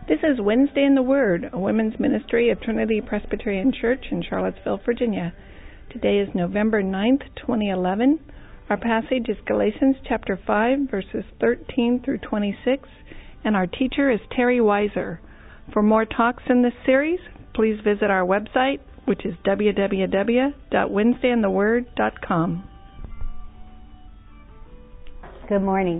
This is Wednesday in the Word, a women's ministry of Trinity Presbyterian Church in Charlottesville, Virginia. Today is November 9th, 2011. Our passage is Galatians chapter 5, verses 13 through 26, and our teacher is Terry Weiser. For more talks in this series, please visit our website, which is www.wednesdayintheword.com. Good morning.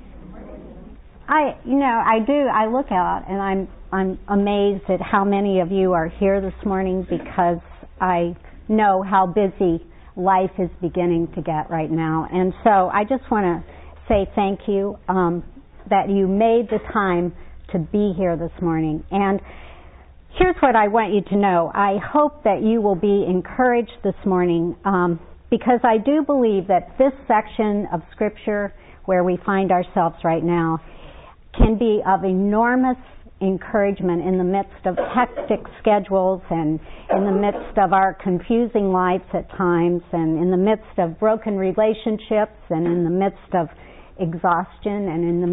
I look out and I'm amazed at how many of you are here this morning, because I know how busy life is beginning to get right now. And so I just want to say thank you that you made the time to be here this morning. And here's what I want you to know. I hope that you will be encouraged this morning, because I do believe that this section of Scripture where we find ourselves right now can be of enormous encouragement in the midst of hectic schedules and in the midst of our confusing lives at times, and in the midst of broken relationships, and in the midst of exhaustion, and in the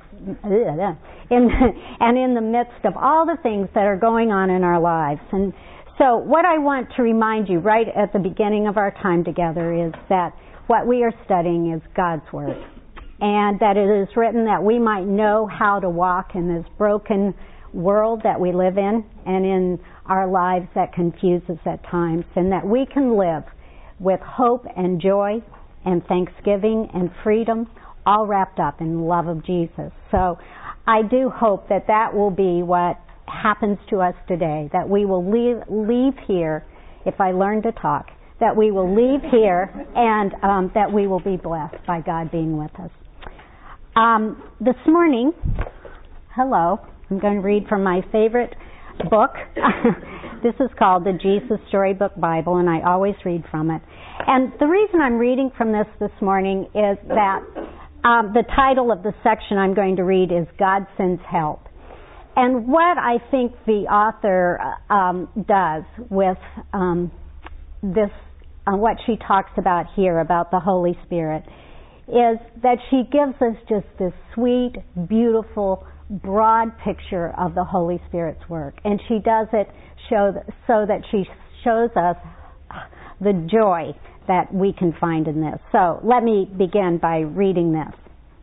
midst of all the things that are going on in our lives. And so what I want to remind you right at the beginning of our time together is that what we are studying is God's Word, and that it is written that we might know how to walk in this broken world that we live in, and in our lives that confuse us at times, and that we can live with hope and joy and thanksgiving and freedom, all wrapped up in the love of Jesus. So I do hope that that will be what happens to us today, that we will leave here, if I learn to talk, that we will leave here and that we will be blessed by God being with us. This morning, I'm going to read from my favorite book. This is called the Jesus Storybook Bible, and I always read from it. And the reason I'm reading from this morning is that the title of the section I'm going to read is God Sends Help. And what I think the author does with this, what she talks about here about the Holy Spirit, is that she gives us just this sweet, beautiful, broad picture of the Holy Spirit's work. And she does it so that she shows us the joy that we can find in this. So let me begin by reading this.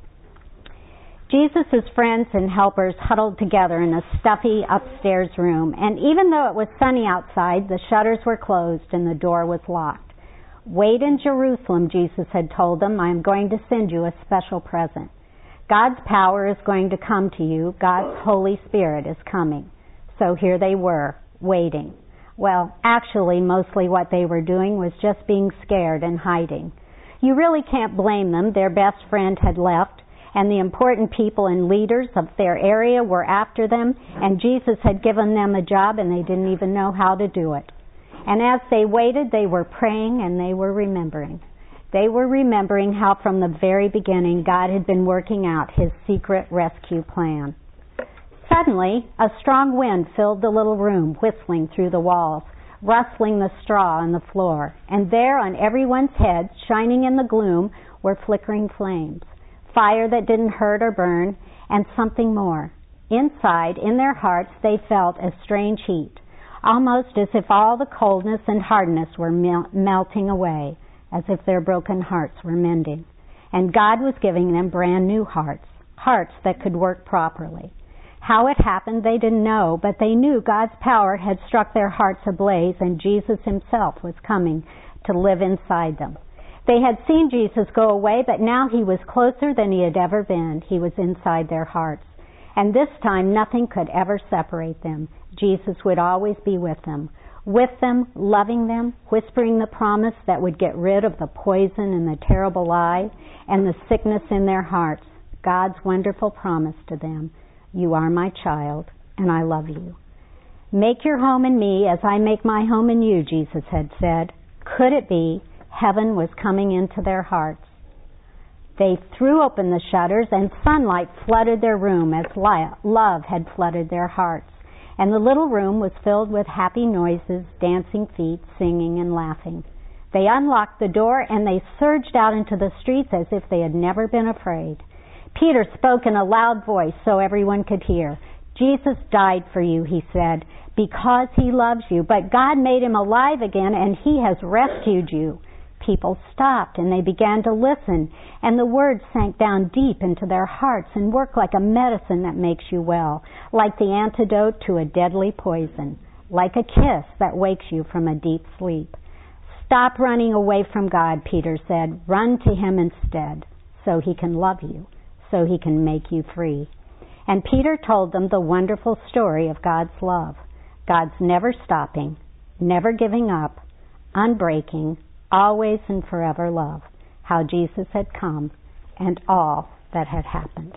Jesus' friends and helpers huddled together in a stuffy upstairs room, and even though it was sunny outside, the shutters were closed and the door was locked. "Wait in Jerusalem," Jesus had told them. "I am going to send you a special present. God's power is going to come to you. God's Holy Spirit is coming." So here they were, waiting. Well, actually, mostly what they were doing was just being scared and hiding. You really can't blame them. Their best friend had left, and the important people and leaders of their area were after them, and Jesus had given them a job, and they didn't even know how to do it. And as they waited, they were praying and they were remembering. They were remembering how from the very beginning God had been working out His secret rescue plan. Suddenly, a strong wind filled the little room, whistling through the walls, rustling the straw on the floor. And there on everyone's heads, shining in the gloom, were flickering flames. Fire that didn't hurt or burn, and something more. Inside, in their hearts, they felt a strange heat, almost as if all the coldness and hardness were melting away, as if their broken hearts were mending. And God was giving them brand new hearts that could work properly. How it happened they didn't know, but they knew God's power had struck their hearts ablaze, and Jesus Himself was coming to live inside them. They had seen Jesus go away, but now He was closer than He had ever been. He was inside their hearts. And this time nothing could ever separate them. Jesus would always be with them, loving them, whispering the promise that would get rid of the poison and the terrible lie and the sickness in their hearts. God's wonderful promise to them: "You are my child, and I love you. Make your home in me as I make my home in you," Jesus had said. Could it be heaven was coming into their hearts? They threw open the shutters, and sunlight flooded their room as love had flooded their hearts. And the little room was filled with happy noises, dancing feet, singing and laughing. They unlocked the door, and they surged out into the streets as if they had never been afraid. Peter spoke in a loud voice so everyone could hear. Jesus died for you, he said, because he loves you, but God made him alive again and he has rescued you. People stopped and they began to listen, and the words sank down deep into their hearts and worked like a medicine that makes you well, like the antidote to a deadly poison, like a kiss that wakes you from a deep sleep. Stop running away from God, Peter said. Run to him instead, so he can love you, so he can make you free. And Peter told them the wonderful story of God's love. God's never stopping, never giving up, unbreaking, always and forever love, how Jesus had come and all that had happened.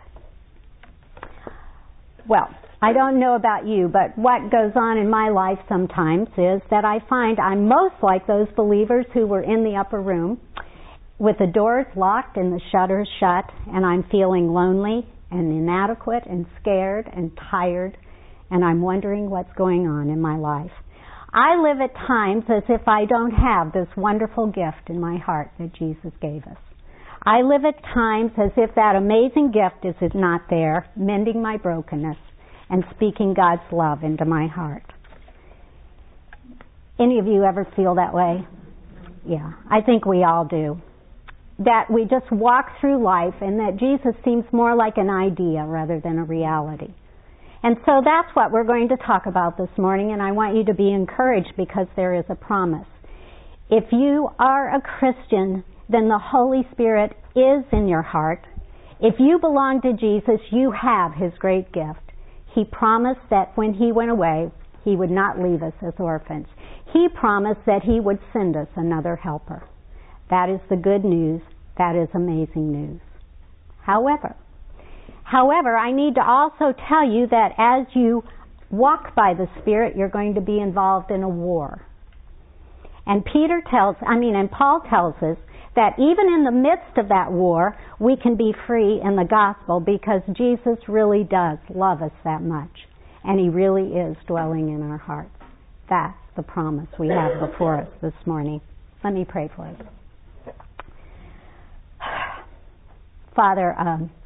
Well, I don't know about you, but what goes on in my life sometimes is that I find I'm most like those believers who were in the upper room with the doors locked and the shutters shut, and I'm feeling lonely and inadequate and scared and tired, and I'm wondering what's going on in my life. I live at times as if I don't have this wonderful gift in my heart that Jesus gave us. I live at times as if that amazing gift is not there, mending my brokenness and speaking God's love into my heart. Any of you ever feel that way? Yeah, I think we all do. That we just walk through life and that Jesus seems more like an idea rather than a reality. And so that's what we're going to talk about this morning, and I want you to be encouraged because there is a promise. If you are a Christian, then the Holy Spirit is in your heart. If you belong to Jesus, you have His great gift. He promised that when He went away, He would not leave us as orphans. He promised that He would send us another helper. That is the good news. That is amazing news. However, I need to also tell you that as you walk by the Spirit, you're going to be involved in a war. And Paul tells us that even in the midst of that war, we can be free in the gospel because Jesus really does love us that much. And He really is dwelling in our hearts. That's the promise we have before us this morning. Let me pray for us. Father,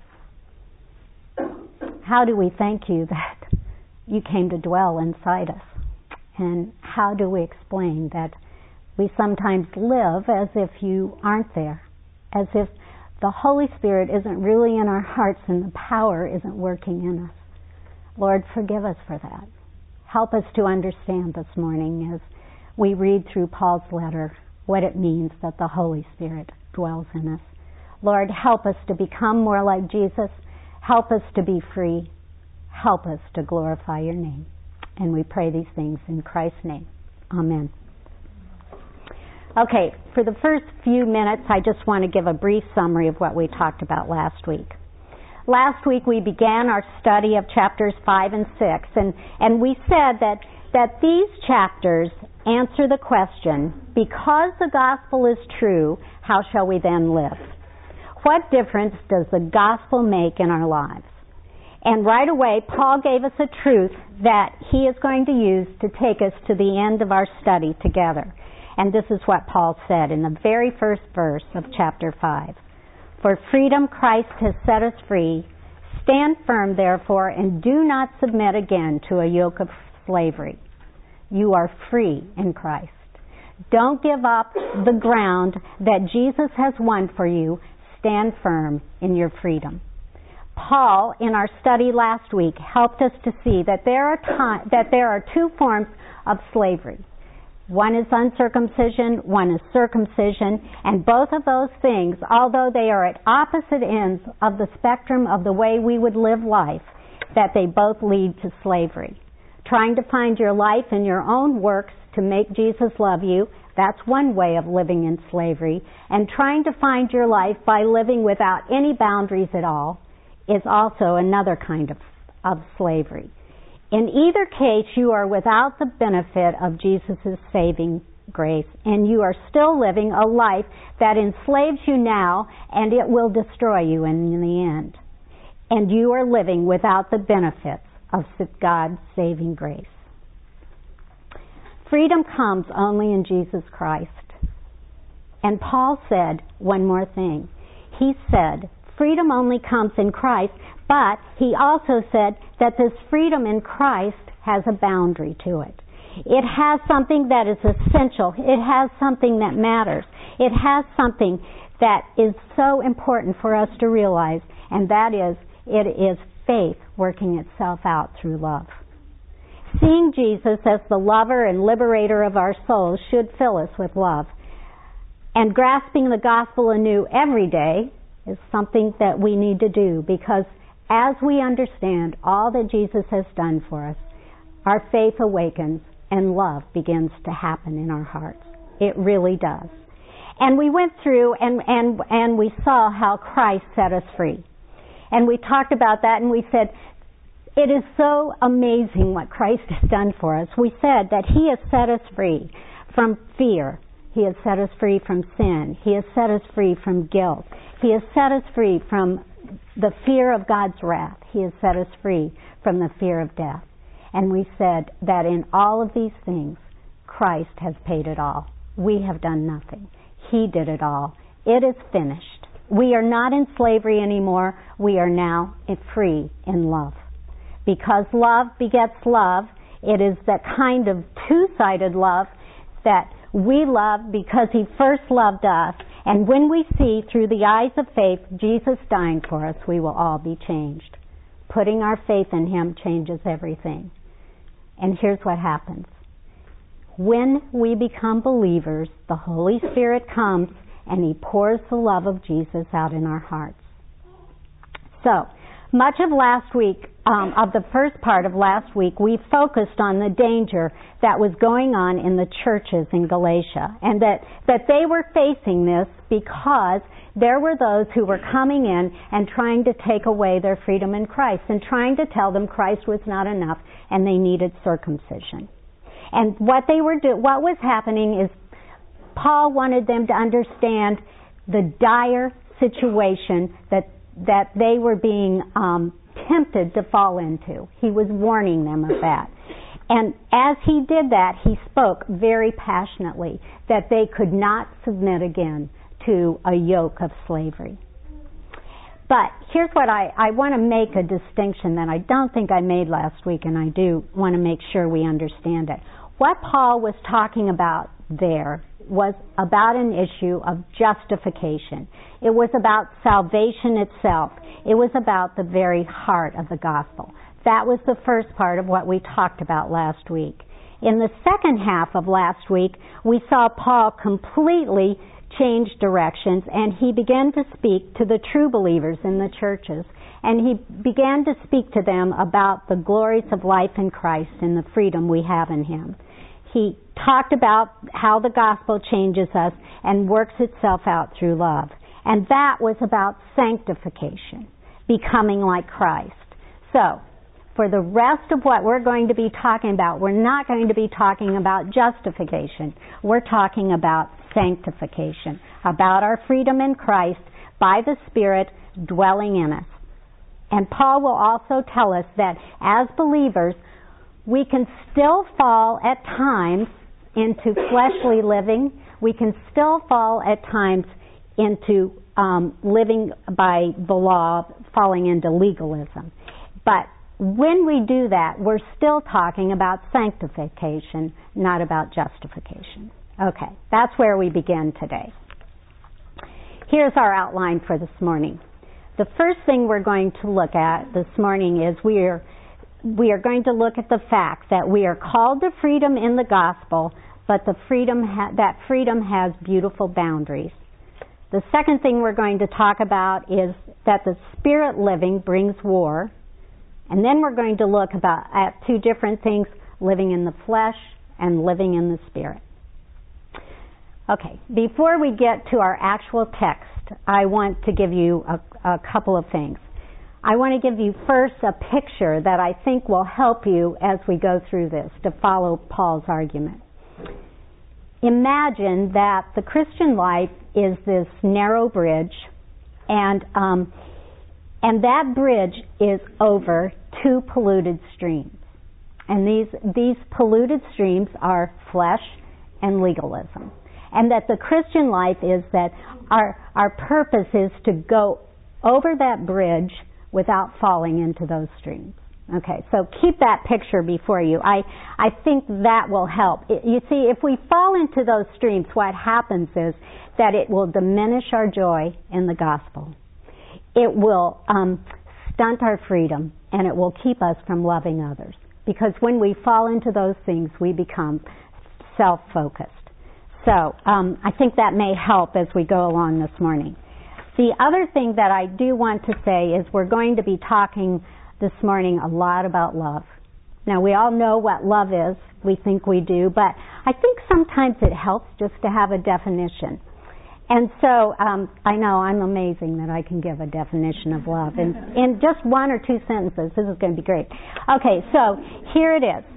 how do we thank you that you came to dwell inside us? And how do we explain that we sometimes live as if you aren't there, as if the Holy Spirit isn't really in our hearts and the power isn't working in us? Lord, forgive us for that. Help us to understand this morning as we read through Paul's letter what it means that the Holy Spirit dwells in us. Lord, help us to become more like Jesus. Help us to be free. Help us to glorify your name. And we pray these things in Christ's name. Amen. Okay, for the first few minutes, I just want to give a brief summary of what we talked about last week. Last week we began our study of chapters 5 and 6, and we said that these chapters answer the question, because the gospel is true, how shall we then live? What difference does the gospel make in our lives? And right away, Paul gave us a truth that he is going to use to take us to the end of our study together. And this is what Paul said in the very first verse of chapter 5. For freedom Christ has set us free. Stand firm, therefore, and do not submit again to a yoke of slavery. You are free in Christ. Don't give up the ground that Jesus has won for you. Stand firm in your freedom. Paul, in our study last week, helped us to see that there are two forms of slavery. One is uncircumcision, one is circumcision, and both of those things, although they are at opposite ends of the spectrum of the way we would live life, that they both lead to slavery. Trying to find your life in your own works to make Jesus love you, that's one way of living in slavery. And trying to find your life by living without any boundaries at all is also another kind of slavery. In either case, you are without the benefit of Jesus' saving grace, and you are still living a life that enslaves you now, and it will destroy you in the end. And you are living without the benefits of God's saving grace. Freedom comes only in Jesus Christ. And Paul said one more thing. He said, freedom only comes in Christ, But he also said that this freedom in Christ has a boundary to it. It has something that is essential. It has something that matters. It has something that is so important for us to realize, and that is, it is faith working itself out through love. Seeing Jesus as the lover and liberator of our souls should fill us with love. And grasping the gospel anew every day is something that we need to do, because as we understand all that Jesus has done for us, our faith awakens and love begins to happen in our hearts. It really does. And we went through and we saw how Christ set us free. And we talked about that, and we said, it is so amazing what Christ has done for us. We said that He has set us free from fear. He has set us free from sin. He has set us free from guilt. He has set us free from the fear of God's wrath. He has set us free from the fear of death. And we said that in all of these things, Christ has paid it all. We have done nothing. He did it all. It is finished. We are not in slavery anymore. We are now free in love. Because love begets love, it is that kind of two-sided love that we love because He first loved us. And when we see through the eyes of faith Jesus dying for us, we will all be changed. Putting our faith in Him changes everything. And here's what happens. When we become believers, the Holy Spirit comes and He pours the love of Jesus out in our hearts. So, much of last week, of the first part of last week, we focused on the danger that was going on in the churches in Galatia, and that they were facing this because there were those who were coming in and trying to take away their freedom in Christ and trying to tell them Christ was not enough and they needed circumcision. And what was happening is Paul wanted them to understand the dire situation that they were being tempted to fall into. He was warning them of that. And as he did that, he spoke very passionately that they could not submit again to a yoke of slavery. But here's what I want to make a distinction that I don't think I made last week, and I do want to make sure we understand it. What Paul was talking about there was about an issue of justification. It was about salvation itself. It was about the very heart of the gospel. That was the first part of what we talked about last week. In the second half of last week, we saw Paul completely change directions, and he began to speak to the true believers in the churches. And he began to speak to them about the glories of life in Christ and the freedom we have in Him. He talked about how the gospel changes us and works itself out through love. And that was about sanctification, becoming like Christ. So, for the rest of what we're going to be talking about, we're not going to be talking about justification. We're talking about sanctification, about our freedom in Christ by the Spirit dwelling in us. And Paul will also tell us that as believers, we can still fall at times into fleshly living. We can still fall at times into living by the law, falling into legalism. But when we do that, we're still talking about sanctification, not about justification. Okay, that's where we begin today. Here's our outline for this morning. The first thing we're going to look at this morning is we are going to look at the fact that we are called to freedom in the gospel, but that freedom has beautiful boundaries. The second thing we're going to talk about is that the spirit living brings war. And then we're going to look at two different things, living in the flesh and living in the spirit. Okay, before we get to our actual text, I want to give you a couple of things. I want to give you first a picture that I think will help you as we go through this to follow Paul's argument. Imagine that the Christian life is this narrow bridge, and that bridge is over two polluted streams. And these polluted streams are flesh and legalism. And that the Christian life is that our purpose is to go over that bridge without falling into those streams. Okay, so keep that picture before you. I think that will help. You see, if we fall into those streams, what happens is that it will diminish our joy in the gospel. It will stunt our freedom, and it will keep us from loving others. Because when we fall into those things, we become self-focused. So I think that may help as we go along this morning. The other thing that I do want to say is we're going to be talking this morning a lot about love. Now, we all know what love is. We think we do. But I think sometimes it helps just to have a definition. And so I know I'm amazing that I can give a definition of love in just one or two sentences. This is going to be great. Okay, so here it is.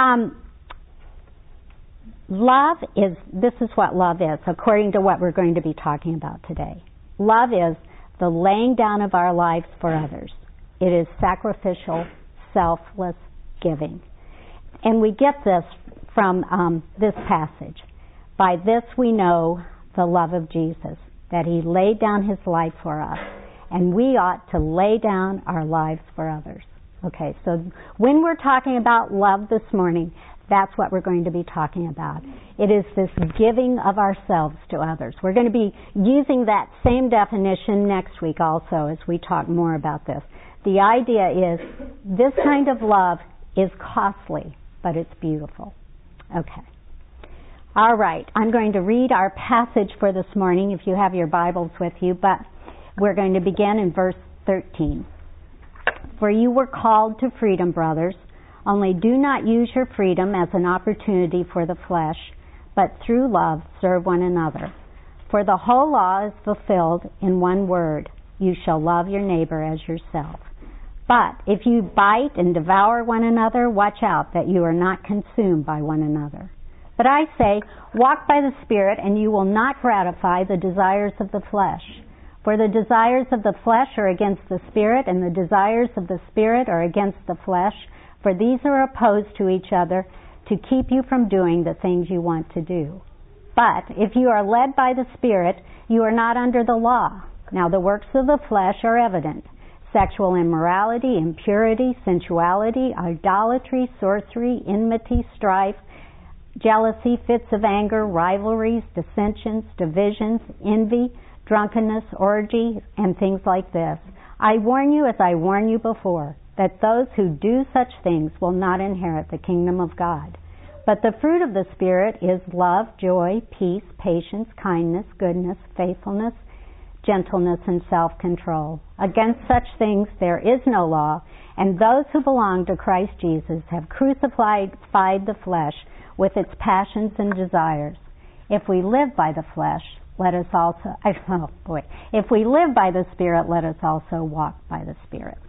This is what love is, according to what we're going to be talking about today. Love is the laying down of our lives for others. It is sacrificial, selfless giving. And we get this from this passage. By this we know the love of Jesus, that He laid down His life for us, and we ought to lay down our lives for others. Okay, so when we're talking about love this morning, that's what we're going to be talking about. It is this giving of ourselves to others. We're going to be using that same definition next week also as we talk more about this. The idea is this kind of love is costly, but it's beautiful. Okay. All right. I'm going to read our passage for this morning if you have your Bibles with you, but we're going to begin in verse 13. For you were called to freedom, brothers, only do not use your freedom as an opportunity for the flesh, but through love serve one another. For the whole law is fulfilled in one word, you shall love your neighbor as yourself. But if you bite and devour one another, watch out that you are not consumed by one another. But I say, walk by the Spirit, and you will not gratify the desires of the flesh. For the desires of the flesh are against the Spirit, and the desires of the Spirit are against the flesh. For these are opposed to each other to keep you from doing the things you want to do. But if you are led by the Spirit, you are not under the law. Now the works of the flesh are evident: sexual immorality, impurity, sensuality, idolatry, sorcery, enmity, strife, jealousy, fits of anger, rivalries, dissensions, divisions, envy, drunkenness, orgies, and things like this. I warn you, as I warned you before, that those who do such things will not inherit the kingdom of God. But the fruit of the Spirit is love, joy, peace, patience, kindness, goodness, faithfulness, gentleness, and self-control. Against such things there is no law, and those who belong to Christ Jesus have crucified the flesh with its passions and desires. If we live by the flesh, let us also, if we live by the Spirit, let us also walk by the Spirit.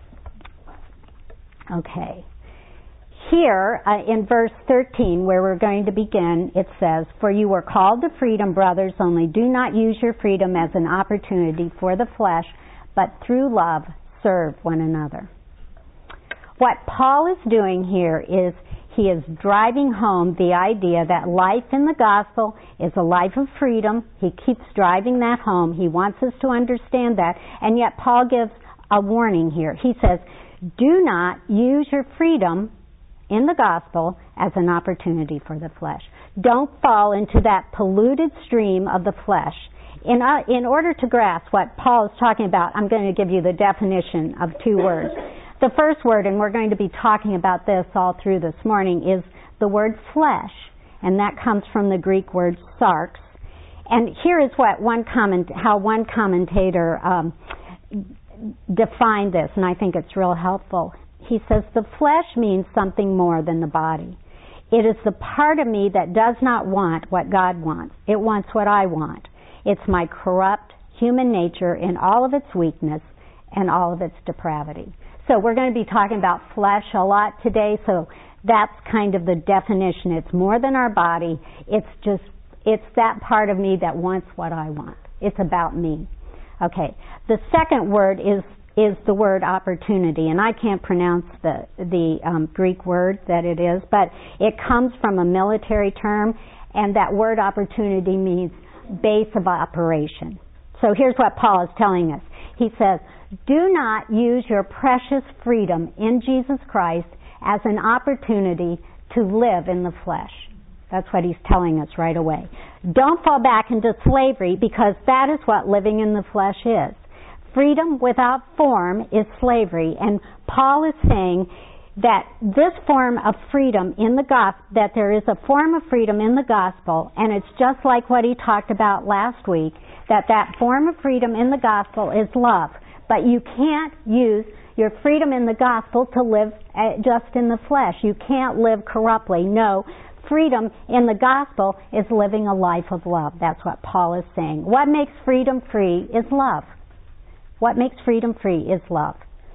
Okay. Here, in verse 13, where we're going to begin, it says, For you were called to freedom, brothers, only do not use your freedom as an opportunity for the flesh, but through love serve one another. What Paul is doing here is he is driving home the idea that life in the gospel is a life of freedom. He keeps driving that home. He wants us to understand that. And yet Paul gives a warning here. He says, do not use your freedom in the gospel as an opportunity for the flesh. Don't fall into that polluted stream of the flesh. In order to grasp what Paul is talking about, I'm going to give you the definition of two words. The first word, and we're going to be talking about this all through this morning, is the word flesh, and that comes from the Greek word sarx. And here is what how one commentator defined this, and I think it's real helpful. He says, the flesh means something more than the body. It is the part of me that does not want what God wants. It wants what I want. It's my corrupt human nature in all of its weakness and all of its depravity. So we're going to be talking about flesh a lot today, so that's kind of the definition. It's more than our body. It's that part of me that wants what I want. It's about me. Okay. The second word is the word opportunity, and I can't pronounce the Greek word that it is, but it comes from a military term, and that word opportunity means base of operation. So here's what Paul is telling us. He says, do not use your precious freedom in Jesus Christ as an opportunity to live in the flesh. That's what he's telling us right away. Don't fall back into slavery, because that is what living in the flesh is. Freedom without form is slavery, and Paul is saying that this form of freedom in the gospel, that there is a form of freedom in the gospel, and it's just like what he talked about last week, that form of freedom in the gospel is love. But you can't use your freedom in the gospel to live just in the flesh. You can't live corruptly. No, freedom in the gospel is living a life of love. That's what Paul is saying. What makes freedom free is love. What makes freedom free is love.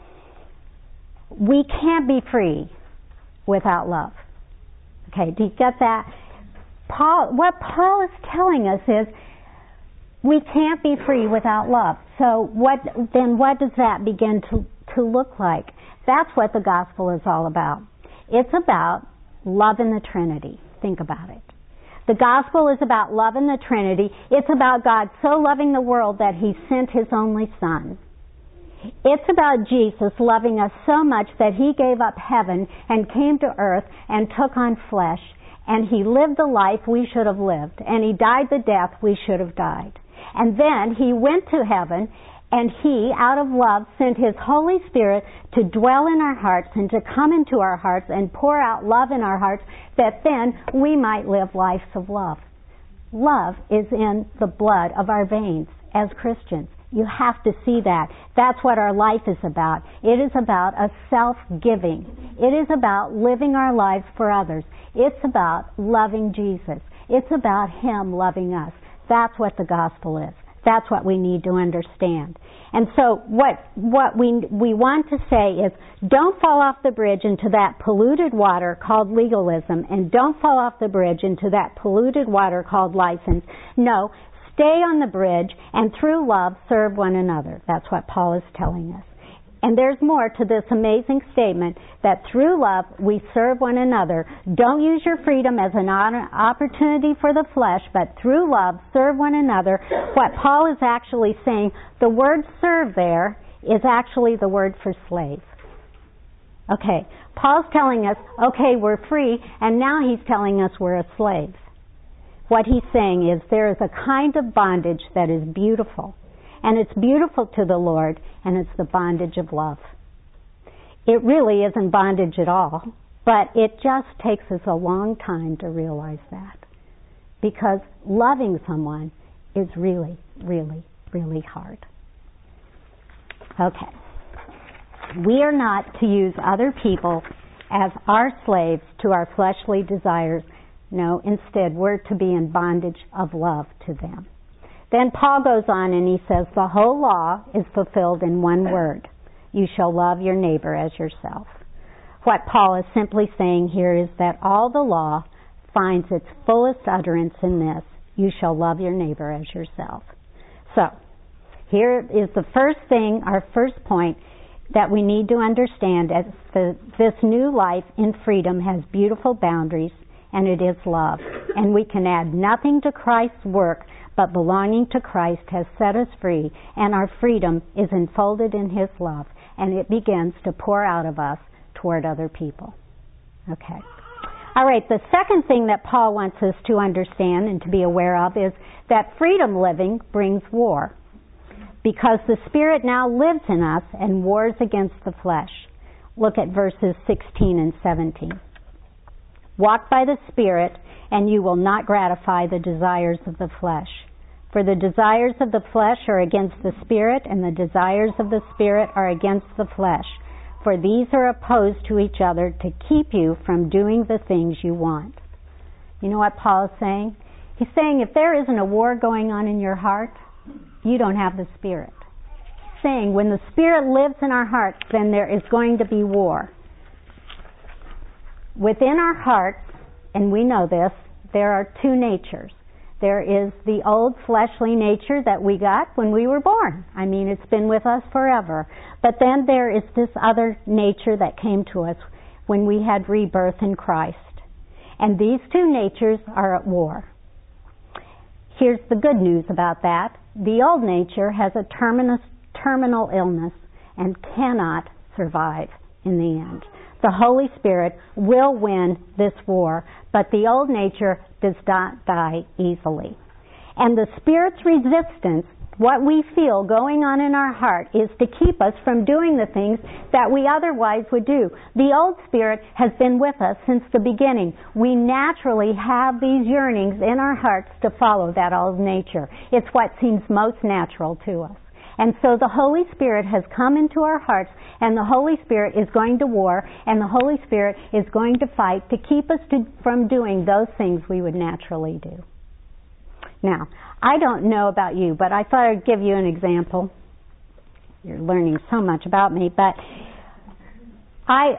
We can't be free without love. Okay, do you get that? What Paul is telling us is we can't be free without love. So what does that begin to look like? That's what the gospel is all about. It's about love in the Trinity. Think about it. The gospel is about love in the Trinity. It's about God so loving the world that he sent his only Son. It's about Jesus loving us so much that he gave up heaven and came to earth and took on flesh, and he lived the life we should have lived, and he died the death we should have died. And then he went to heaven, and he, out of love, sent his Holy Spirit to dwell in our hearts and to come into our hearts and pour out love in our hearts, that then we might live lives of love. Love is in the blood of our veins as Christians. You have to see that. That's what our life is about. It is about a self-giving. It is about living our lives for others. It's about loving Jesus. It's about him loving us. That's what the gospel is. That's what we need to understand. And so what we want to say is, don't fall off the bridge into that polluted water called legalism, and don't fall off the bridge into that polluted water called license. No, stay on the bridge, and through love serve one another. That's what Paul is telling us. And there's more to this amazing statement, that through love we serve one another. Don't use your freedom as an opportunity for the flesh, but through love serve one another. What Paul is actually saying, the word serve there is actually the word for slave. Okay, Paul's telling us, okay, we're free, and now he's telling us we're a slave. What he's saying is there is a kind of bondage that is beautiful. And it's beautiful to the Lord, and it's the bondage of love. It really isn't bondage at all, but it just takes us a long time to realize that. Because loving someone is really, really, really hard. Okay. We are not to use other people as our slaves to our fleshly desires. No, instead, we're to be in bondage of love to them. Then Paul goes on and he says, the whole law is fulfilled in one word. You shall love your neighbor as yourself. What Paul is simply saying here is that all the law finds its fullest utterance in this. You shall love your neighbor as yourself. So, here is the first thing, our first point, that we need to understand as this new life in freedom has beautiful boundaries, and it is love. And we can add nothing to Christ's work, but belonging to Christ has set us free, and our freedom is enfolded in his love, and it begins to pour out of us toward other people. Okay. All right, the second thing that Paul wants us to understand and to be aware of is that freedom living brings war, because the Spirit now lives in us and wars against the flesh. Look at verses 16 and 17. Walk by the Spirit, and you will not gratify the desires of the flesh. For the desires of the flesh are against the Spirit, and the desires of the Spirit are against the flesh. For these are opposed to each other to keep you from doing the things you want. You know what Paul is saying? He's saying if there isn't a war going on in your heart, you don't have the Spirit. He's saying when the Spirit lives in our hearts, then there is going to be war. Within our hearts, and we know this, there are two natures. There is the old fleshly nature that we got when we were born. I mean, it's been with us forever. But then there is this other nature that came to us when we had rebirth in Christ. And these two natures are at war. Here's the good news about that. The old nature has a terminal illness and cannot survive in the end. The Holy Spirit will win this war, but the old nature does not die easily. And the Spirit's resistance, what we feel going on in our heart, is to keep us from doing the things that we otherwise would do. The old spirit has been with us since the beginning. We naturally have these yearnings in our hearts to follow that old nature. It's what seems most natural to us. And so the Holy Spirit has come into our hearts, and the Holy Spirit is going to war, and the Holy Spirit is going to fight to keep us from doing those things we would naturally do. Now, I don't know about you, but I thought I'd give you an example. You're learning so much about me, but I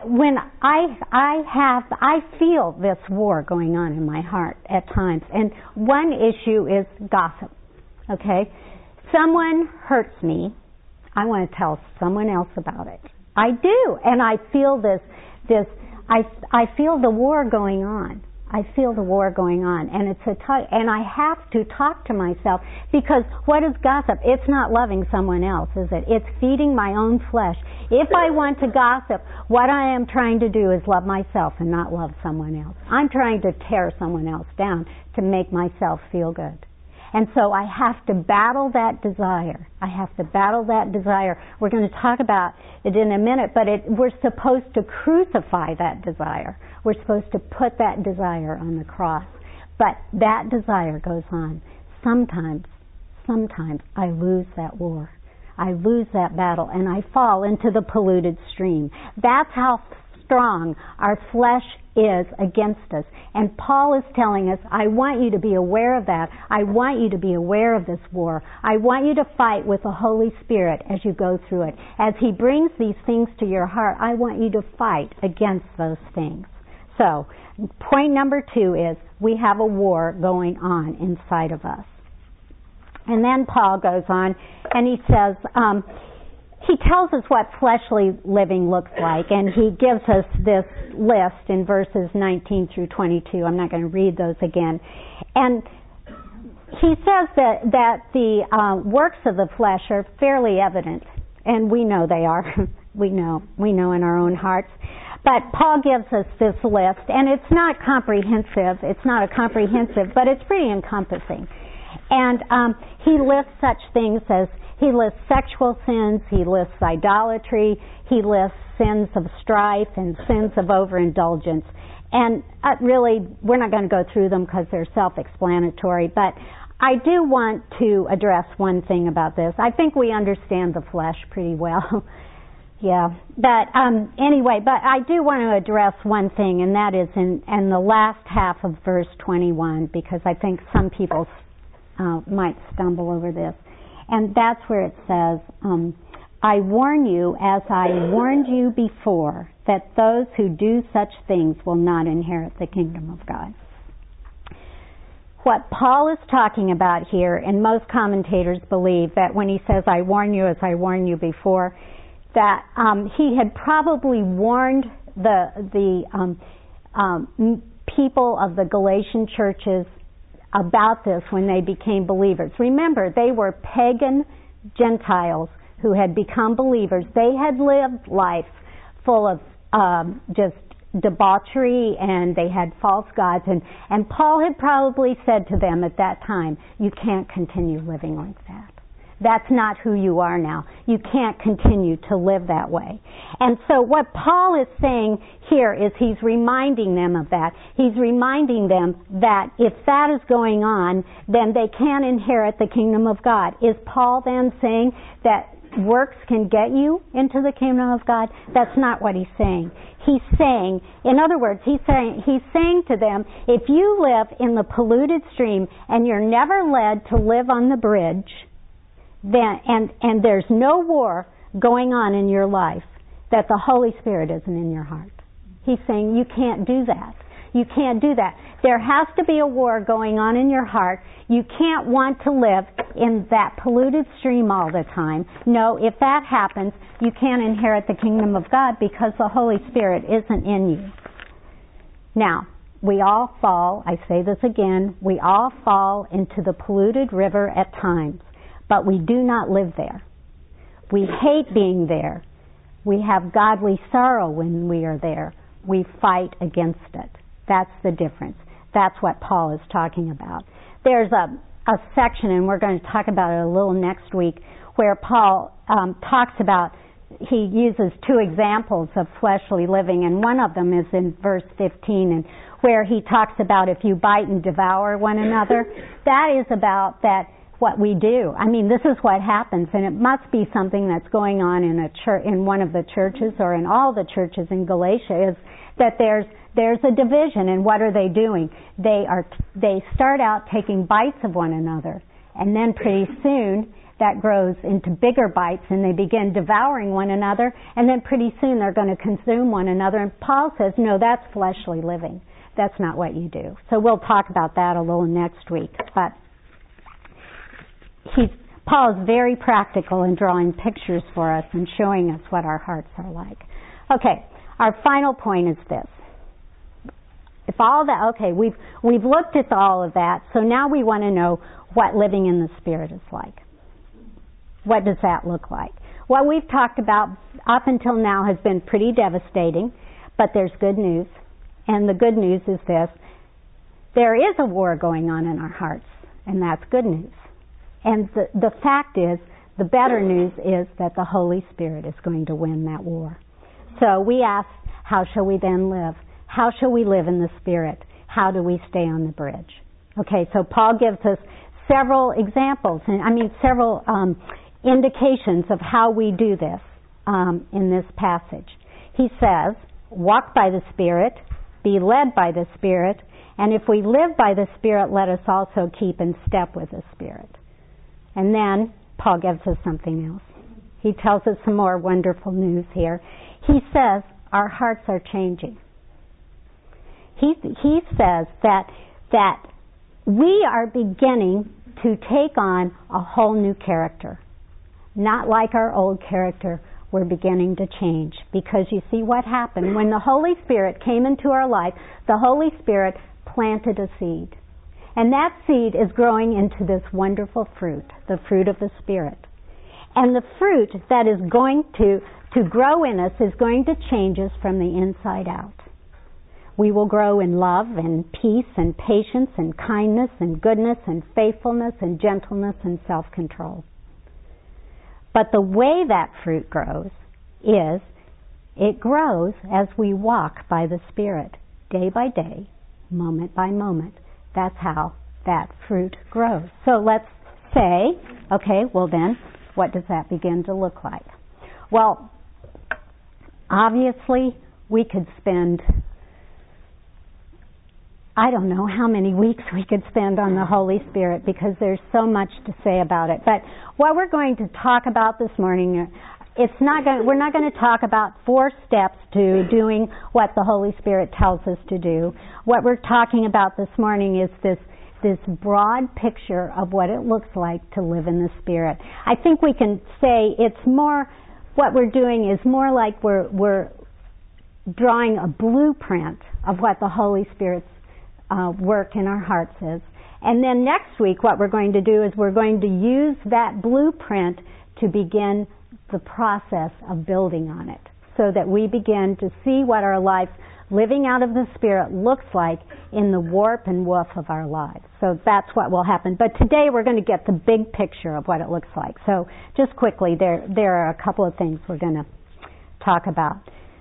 feel this war going on in my heart at times. And one issue is gossip. Okay? Someone hurts me. I want to tell someone else about it. I do, and I feel I feel the war going on. I feel the war going on, and and I have to talk to myself, because what is gossip? It's not loving someone else, is it? It's feeding my own flesh. If I want to gossip, what I am trying to do is love myself and not love someone else. I'm trying to tear someone else down to make myself feel good. And so I have to battle that desire. I have to battle that desire. We're going to talk about it in a minute, but we're supposed to crucify that desire. We're supposed to put that desire on the cross. But that desire goes on. Sometimes I lose that war. I lose that battle, and I fall into the polluted stream. That's how strong our flesh is against us. And Paul is telling us, I want you to be aware of that. I want you to be aware of this war. I want you to fight with the Holy Spirit as you go through it. As He brings these things to your heart, I want you to fight against those things. So, point number 2 is we have a war going on inside of us. And then Paul goes on and he says, he tells us what fleshly living looks like, and he gives us this list in verses 19 through 22. I'm not going to read those again. And he says that the works of the flesh are fairly evident, and we know they are. we know in our own hearts. But Paul gives us this list, and it's not comprehensive. It's not a comprehensive, but it's pretty encompassing. And he lists such things as, he lists sexual sins, he lists idolatry, he lists sins of strife and sins of overindulgence. And really, we're not going to go through them because they're self-explanatory, but I do want to address one thing about this. I think we understand the flesh pretty well. Yeah, but anyway, but I do want to address one thing, and that is in the last half of verse 21, because I think some people might stumble over this. And that's where it says, I warn you, as I warned you before, that those who do such things will not inherit the kingdom of God. What Paul is talking about here, and most commentators believe that when he says, I warn you as I warned you before, that he had probably warned the people of the Galatian churches about this when they became believers. Remember, they were pagan Gentiles who had become believers. They had lived life full of just debauchery, and they had false gods, and Paul had probably said to them at that time, you can't continue living like that. That's not who you are now. You can't continue to live that way. And so what Paul is saying here is he's reminding them of that. He's reminding them that if that is going on, then they can't inherit the kingdom of God. Is Paul then saying that works can get you into the kingdom of God? That's not what he's saying. He's saying, in other words, he's saying to them, if you live in the polluted stream and you're never led to live on the bridge, then and there's no war going on in your life, that the Holy Spirit isn't in your heart. He's saying you can't do that. You can't do that. There has to be a war going on in your heart. You can't want to live in that polluted stream all the time. No, if that happens, you can't inherit the kingdom of God because the Holy Spirit isn't in you. Now, we all fall, I say this again, we all fall into the polluted river at times, but we do not live there. We hate being there. We have godly sorrow when we are there. We fight against it. That's the difference. That's what Paul is talking about. There's a section, and we're going to talk about it a little next week, where Paul talks about, he uses two examples of fleshly living, and one of them is in verse 15, and where he talks about if you bite and devour one another. That is about that what we do. I mean, this is what happens, and it must be something that's going on in a church, in one of the churches or in all the churches in Galatia, is that there's a division, and what are they doing? They start out taking bites of one another, and then pretty soon that grows into bigger bites, and they begin devouring one another, and then pretty soon they're going to consume one another. And Paul says, no, that's fleshly living. That's not what you do. So we'll talk about that a little next week. But Paul is very practical in drawing pictures for us and showing us what our hearts are like. Okay, our final point is this. If all that, okay, we've looked at all of that, so now we want to know what living in the Spirit is like. What does that look like? What we've talked about up until now has been pretty devastating, but there's good news. And the good news is this. There is a war going on in our hearts, and that's good news. And the fact is, the better news is that the Holy Spirit is going to win that war. So we ask, how shall we then live? How shall we live in the Spirit? How do we stay on the bridge? Okay, so Paul gives us several examples, several indications of how we do this in this passage. He says, walk by the Spirit, be led by the Spirit, and if we live by the Spirit, let us also keep in step with the Spirit. And then Paul gives us something else. He tells us some more wonderful news here. He says our hearts are changing. He says that we are beginning to take on a whole new character. Not like our old character, we're beginning to change. Because you see what happened. When the Holy Spirit came into our life, the Holy Spirit planted a seed. And that seed is growing into this wonderful fruit, the fruit of the Spirit. And the fruit that is going to grow in us is going to change us from the inside out. We will grow in love and peace and patience and kindness and goodness and faithfulness and gentleness and self-control. But the way that fruit grows is it grows as we walk by the Spirit, day by day, moment by moment. That's how that fruit grows. So let's say, okay, well then, what does that begin to look like? Well, obviously, we could spend, I don't know how many weeks we could spend on the Holy Spirit because there's so much to say about it. But what we're going to talk about this morning, we're not going to talk about 4 steps to doing what the Holy Spirit tells us to do. What we're talking about this morning is this broad picture of what it looks like to live in the Spirit. I think we can say it's more, what we're doing is more like we're drawing a blueprint of what the Holy Spirit's work in our hearts is. And then next week what we're going to do is we're going to use that blueprint to begin the process of building on it so that we begin to see what our life living out of the Spirit looks like in the warp and woof of our lives. So that's what will happen. But today we're going to get the big picture of what it looks like. So just quickly, there are a couple of things we're going to talk about.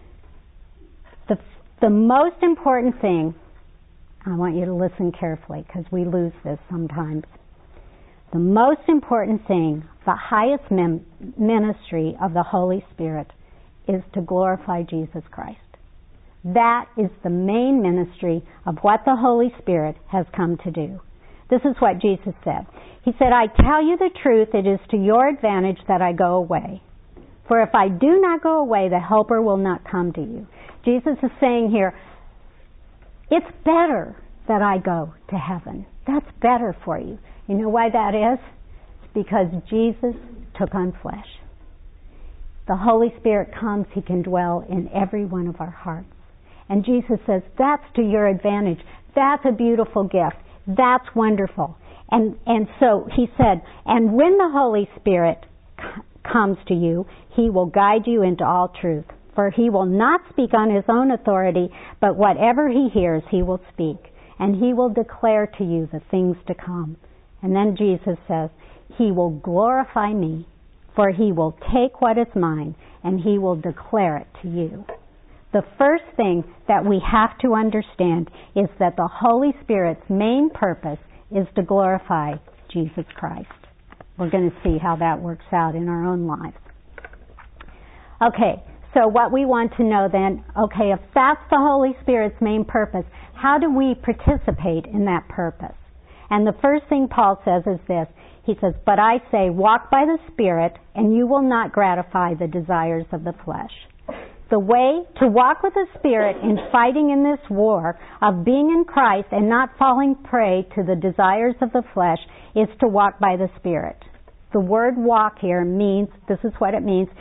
The most important thing, I want you to listen carefully because we lose this sometimes. The most important thing, the highest ministry of the Holy Spirit is to glorify Jesus Christ. That is the main ministry of what the Holy Spirit has come to do. This is what Jesus said. He said, I tell you the truth, it is to your advantage that I go away. For if I do not go away, the Helper will not come to you. Jesus is saying here, it's better that I go to heaven. That's better for you. You know why that is? It's because Jesus took on flesh. The Holy Spirit comes, He can dwell in every one of our hearts. And Jesus says, that's to your advantage. That's a beautiful gift. That's wonderful. And so he said, and when the Holy Spirit comes to you, he will guide you into all truth. For he will not speak on his own authority, but whatever he hears, he will speak. And he will declare to you the things to come. And then Jesus says, he will glorify me, for he will take what is mine, and he will declare it to you. The first thing that we have to understand is that the Holy Spirit's main purpose is to glorify Jesus Christ. We're going to see how that works out in our own lives. Okay, so what we want to know then, okay, if that's the Holy Spirit's main purpose, how do we participate in that purpose? And the first thing Paul says is this. He says, but I say, walk by the Spirit, and you will not gratify the desires of the flesh. The way to walk with the Spirit in fighting in this war of being in Christ and not falling prey to the desires of the flesh is to walk by the Spirit. The word walk here means, this is what it means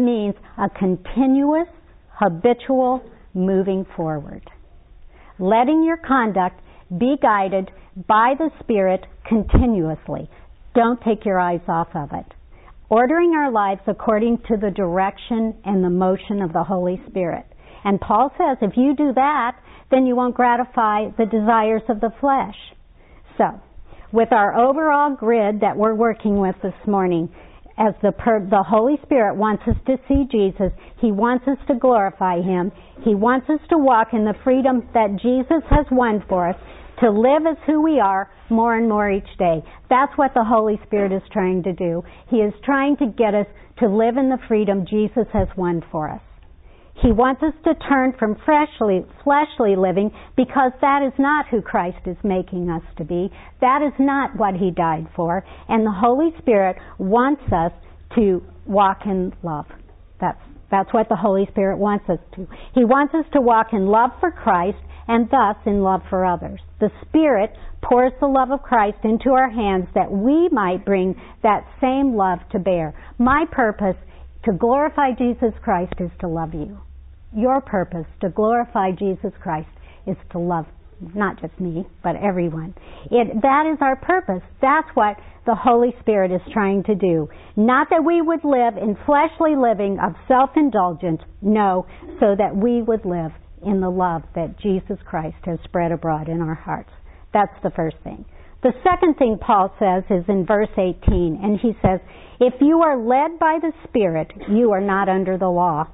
a continuous, habitual moving forward. Letting your conduct be guided by the Spirit continuously. Don't take your eyes off of it. Ordering our lives according to the direction and the motion of the Holy Spirit. And Paul says if you do that, then you won't gratify the desires of the flesh. So, with our overall grid that we're working with this morning, as the Holy Spirit wants us to see Jesus, He wants us to glorify Him, He wants us to walk in the freedom that Jesus has won for us, to live as who we are more and more each day. That's what the Holy Spirit is trying to do. He is trying to get us to live in the freedom Jesus has won for us. He wants us to turn from fleshly living because that is not who Christ is making us to be. That is not what He died for. And the Holy Spirit wants us to walk in love. That's what the Holy Spirit wants us to. He wants us to walk in love for Christ and thus in love for others. The Spirit pours the love of Christ into our hands that we might bring that same love to bear. My purpose to glorify Jesus Christ is to love you. Your purpose to glorify Jesus Christ is to love not just me, but everyone. That is our purpose. That's what the Holy Spirit is trying to do. Not that we would live in fleshly living of self-indulgence, no, so that we would live in the love that Jesus Christ has spread abroad in our hearts. That's the first thing. The second thing Paul says is in verse 18, and he says, if you are led by the Spirit, you are not under the law.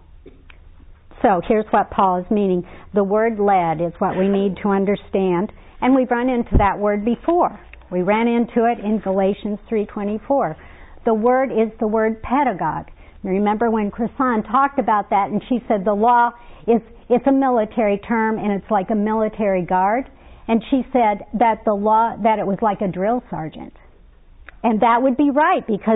So here's what Paul is meaning. The word led is what we need to understand, and we've run into that word before. We ran into it in Galatians 3:24. The word is the word pedagogue. Remember when Chrisanne talked about that, and she said the law it's a military term and it's like a military guard, and she said that the it was like a drill sergeant. And that would be right because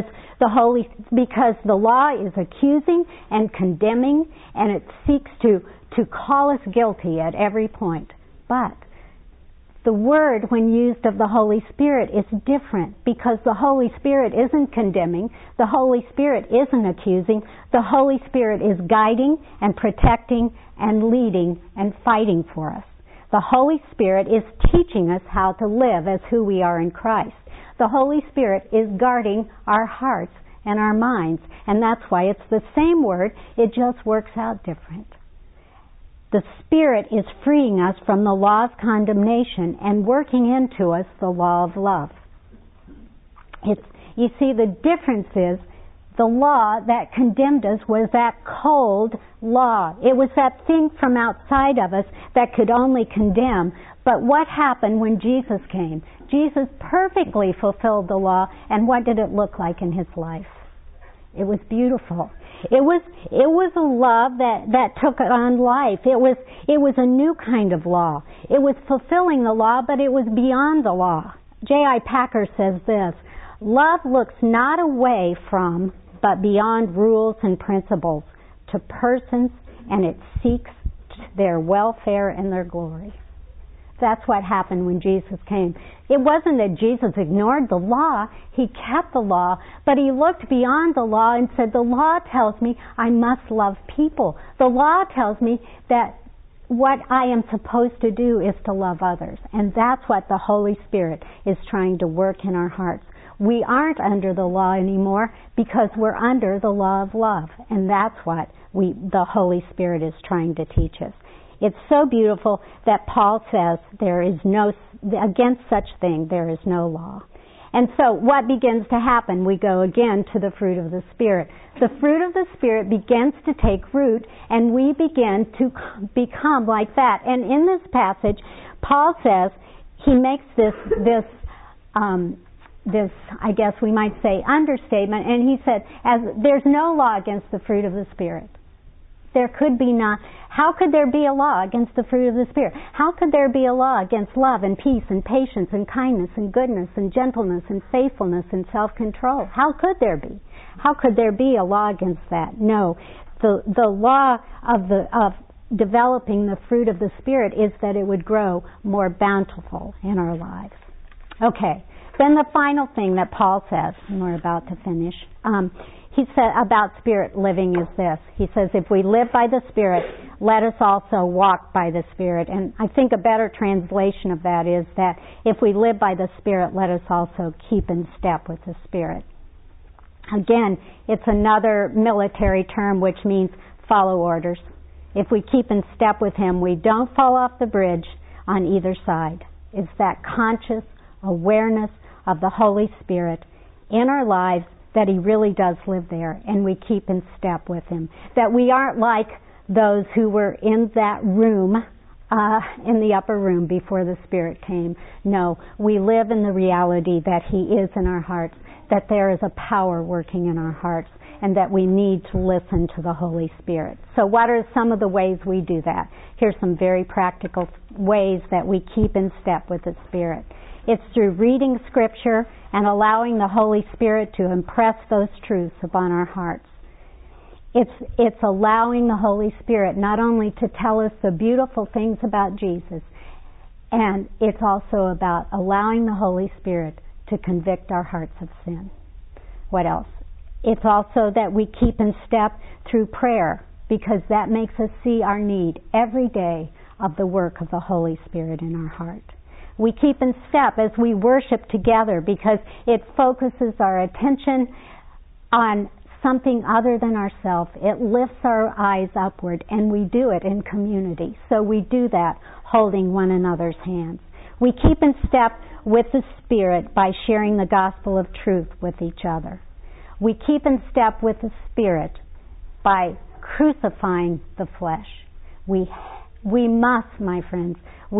the law is accusing and condemning, and it seeks to call us guilty at every point. But the word, when used of the Holy Spirit, is different because the Holy Spirit isn't condemning, the Holy Spirit isn't accusing, the Holy Spirit is guiding and protecting and leading and fighting for us. The Holy Spirit is teaching us how to live as who we are in Christ. The Holy Spirit is guarding our hearts and our minds, and that's why it's the same word, it just works out different. The Spirit is freeing us from the law of condemnation and working into us the law of love. You see, the difference is the law that condemned us was that cold law. It was that thing from outside of us that could only condemn. But what happened when Jesus came? Jesus perfectly fulfilled the law, and what did it look like in His life? It was beautiful. It was a love that took on life. It was a new kind of law. It was fulfilling the law, but it was beyond the law. J.I. Packer says this, love looks not away from, but beyond rules and principles to persons, and it seeks their welfare and their glory. That's what happened when Jesus came. It wasn't that Jesus ignored the law. He kept the law, but He looked beyond the law and said, the law tells me I must love people. The law tells me that what I am supposed to do is to love others. And that's what the Holy Spirit is trying to work in our hearts. We aren't under the law anymore because we're under the law of love. And that's what the Holy Spirit is trying to teach us. It's so beautiful that Paul says there is no, against such thing, there is no law. And so what begins to happen? We go again to the fruit of the Spirit. The fruit of the Spirit begins to take root, and we begin to become like that. And in this passage, Paul says, he makes this, I guess we might say, understatement, and he said, as there's no law against the fruit of the Spirit. There could be not. How could there be a law against the fruit of the Spirit? How could there be a law against love and peace and patience and kindness and goodness and gentleness and faithfulness and self-control? How could there be? How could there be a law against that? No. The law of developing the fruit of the Spirit is that it would grow more bountiful in our lives. Okay. Then the final thing that Paul says, and we're about to finish, he said about Spirit living is this. He says, if we live by the Spirit, let us also walk by the Spirit. And I think a better translation of that is that if we live by the Spirit, let us also keep in step with the Spirit. Again, it's another military term which means follow orders. If we keep in step with Him, we don't fall off the bridge on either side. It's that conscious awareness of the Holy Spirit in our lives that He really does live there, and we keep in step with Him. That we aren't like those who were in that room, in the upper room before the Spirit came. No, we live in the reality that He is in our hearts, that there is a power working in our hearts, and that we need to listen to the Holy Spirit. So what are some of the ways we do that? Here's some very practical ways that we keep in step with the Spirit. It's through reading Scripture and allowing the Holy Spirit to impress those truths upon our hearts. It's allowing the Holy Spirit not only to tell us the beautiful things about Jesus, and it's also about allowing the Holy Spirit to convict our hearts of sin. What else? It's also that we keep in step through prayer, because that makes us see our need every day of the work of the Holy Spirit in our heart. We keep in step as we worship together because it focuses our attention on something other than ourselves. It lifts our eyes upward, and we do it in community. So we do that holding one another's hands. We keep in step with the Spirit by sharing the gospel of truth with each other. We keep in step with the Spirit by crucifying the flesh. We must, my friends,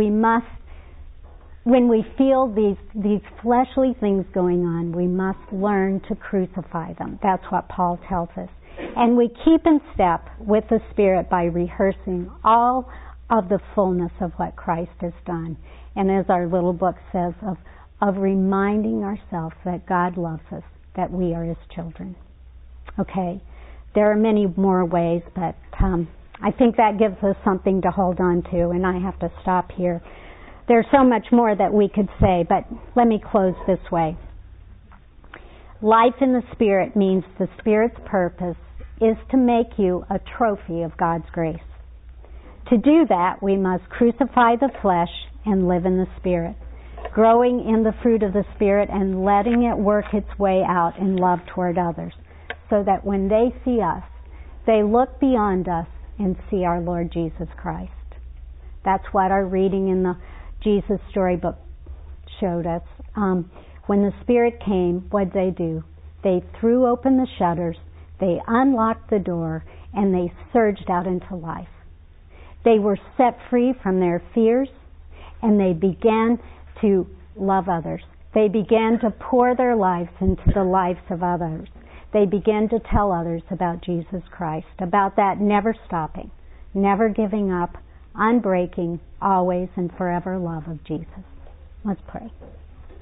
when we feel these fleshly things going on, we must learn to crucify them. That's what Paul tells us. And we keep in step with the Spirit by rehearsing all of the fullness of what Christ has done. And as our little book says, of reminding ourselves that God loves us, that we are His children. Okay, there are many more ways, but I think that gives us something to hold on to, and I have to stop here. There's so much more that we could say, but let me close this way. Life in the Spirit means the Spirit's purpose is to make you a trophy of God's grace. To do that, we must crucify the flesh and live in the Spirit, growing in the fruit of the Spirit and letting it work its way out in love toward others, so that when they see us, they look beyond us and see our Lord Jesus Christ. That's what our reading in the Jesus Storybook showed us. When the Spirit came, what did they do? They threw open the shutters, they unlocked the door, and they surged out into life. They were set free from their fears, and they began to love others. They began to pour their lives into the lives of others. They began to tell others about Jesus Christ, about that never stopping, never giving up, unbreaking, always and forever love of Jesus. Let's pray.